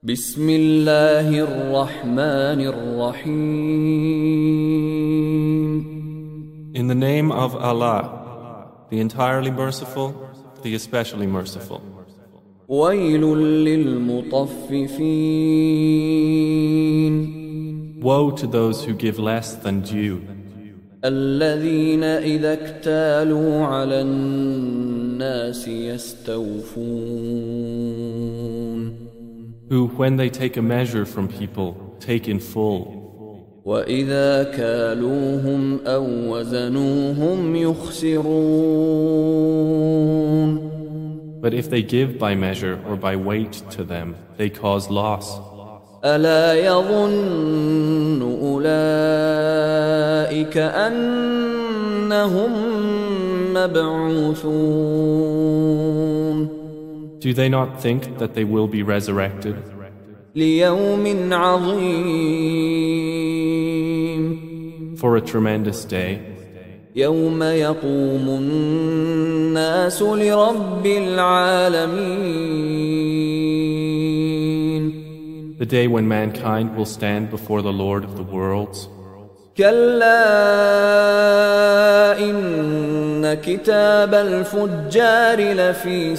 بسم الله الرحمن الرحيم. In the name of Allah, the entirely merciful, the especially merciful. ويل للمطففين. Woe to those who give less than due, الذين إذا اكتالوا على الناس يستوفون. who, when they take a measure from people, take in full. وإذا كالوهم أو وزنوهم يخسرون. But if they give by measure or by weight to them, they cause loss. ألا يظن أولئك أنهم مبعوثون. Do they not think that they will be resurrected ليوم عظيم. for a tremendous day, يوم يقوم الناس لرب العالمين. the day when mankind will stand before the Lord of the worlds? كلا إن كتاب الفجار لفي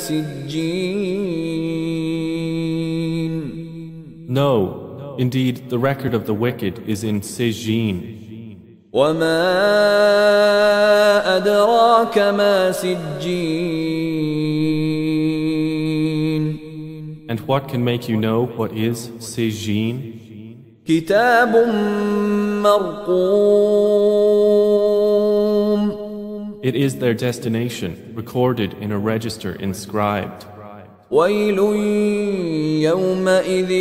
سجين. No, indeed, the record of the wicked is in Sijin. وما أدراك ما سجين. And what can make you know what is Sijin? كتاب مرقوم. It is their destination, recorded in a register inscribed. ويل يومئذ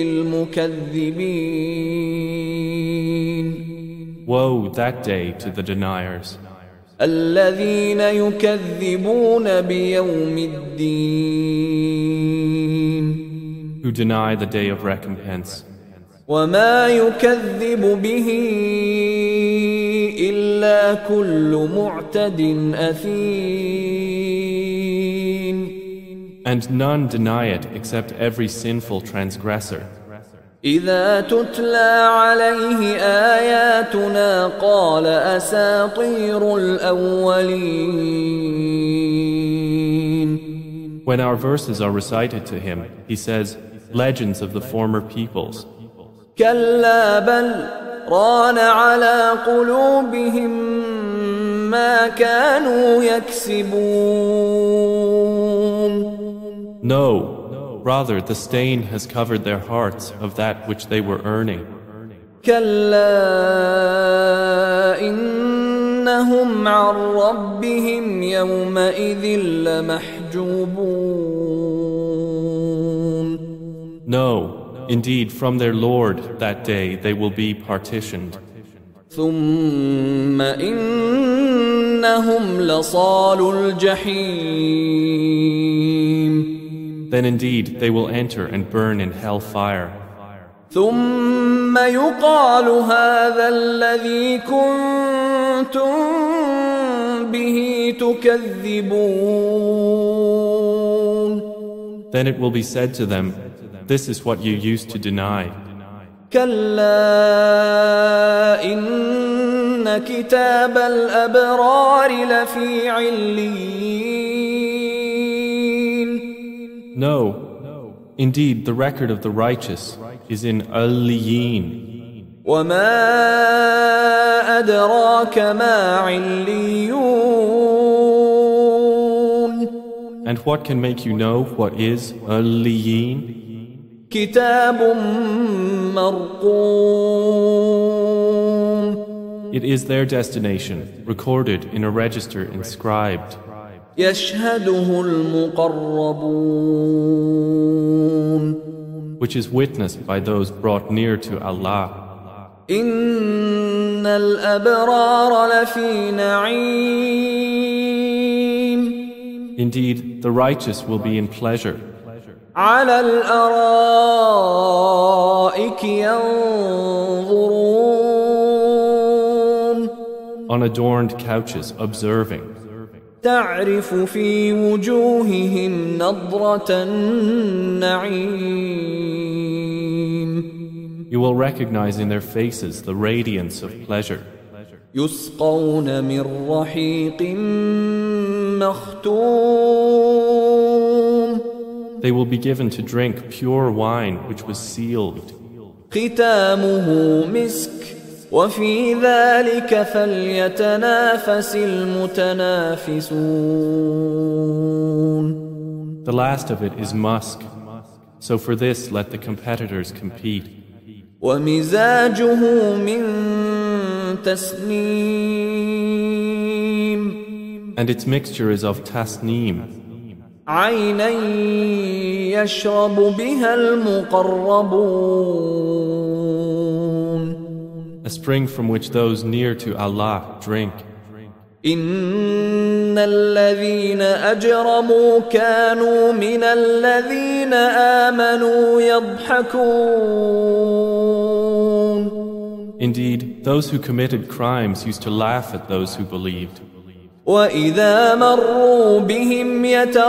للمكذبين. Woe that day to the deniers, الذين يكذبون بيوم الدين. who deny the day of recompense. وما يكذب به إلا كل معتد أثيم. And none deny it except every sinful transgressor. إذا تتلى عليه آياتنا قال أساطير الأولين. When our verses are recited to him, he says, legends of the former peoples. كلا بل ران على قلوبهم ما كانوا يكسبون. No, rather the stain has covered their hearts of that which they were earning. كلا إنهم عن ربهم يومئذ لمحجوبون. No, indeed from their Lord that day they will be partitioned. ثم إنهم لصالو الجحيم. Then indeed they will enter and burn in hell fire. ثم يقال هذا الذي كنتم به تكذبون. Then it will be said to them, this is what you used to deny. كلا إن كتاب الأبرار لفي عليين. No, indeed the record of the righteous is in Al-Liyin. وما أدراك ما عليون. And what can make you know what is Al-Liyin? كتاب مرقوم. It is their destination, recorded in a register inscribed, يشهده المقربون. which is witnessed by those brought near to Allah. إن الأبرار لفي نعيم. Indeed, the righteous will be in pleasure. على الأرائك ينظرون. On adorned couches observing. تعرف في وجوههم نضرة النعيم You will recognize in their faces the radiance of pleasure. يسقون من رحيق مختوم They will be given to drink pure wine which was sealed. ختامه مسك وفي ذلك فليتنافس المتنافسون The last of it is musk. So for this let the competitors compete. ومزاجه من تسنيم And its mixture is of tasneem, عينا يشرب بها المقربون a spring from which those near to Allah drink. إن الذين أجرموا كانوا من الذين آمنوا يضحكون Indeed, those who committed crimes used to laugh at those who believed. وإذا مروا بهم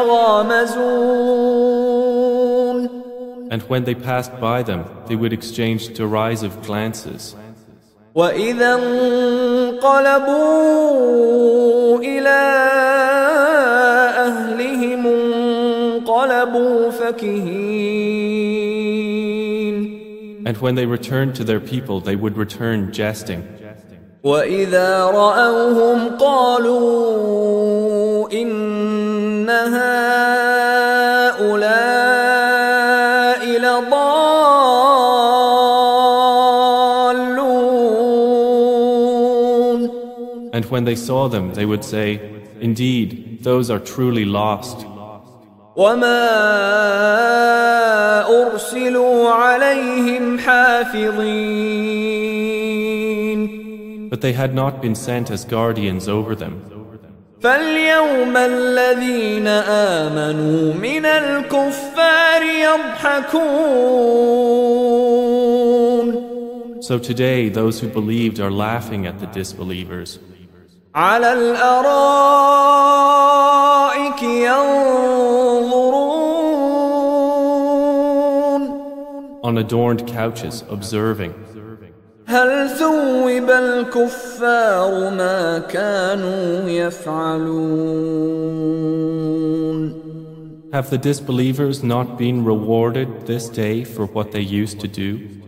يتغامزون And when they passed by them, they would exchange derisive glances. وإذا انقلبوا إلى أهلهم انقلبوا فكهين And when they returned to their people, they would return jesting. وإذا رأوهم قالوا إن هؤلاء لضالون And when they saw them, they would say, Indeed, those are truly lost. وما أرسلوا عليهم حافظين But they had not been sent as guardians over them. فاليوم الذين آمنوا من الكفار يضحكون So today, those who believed are laughing at the disbelievers. على الأرائك ينظرون On adorned couches, observing. هل ثوب الكفار ما كانوا يفعلون Have the disbelievers not been rewarded this day for what they used to do?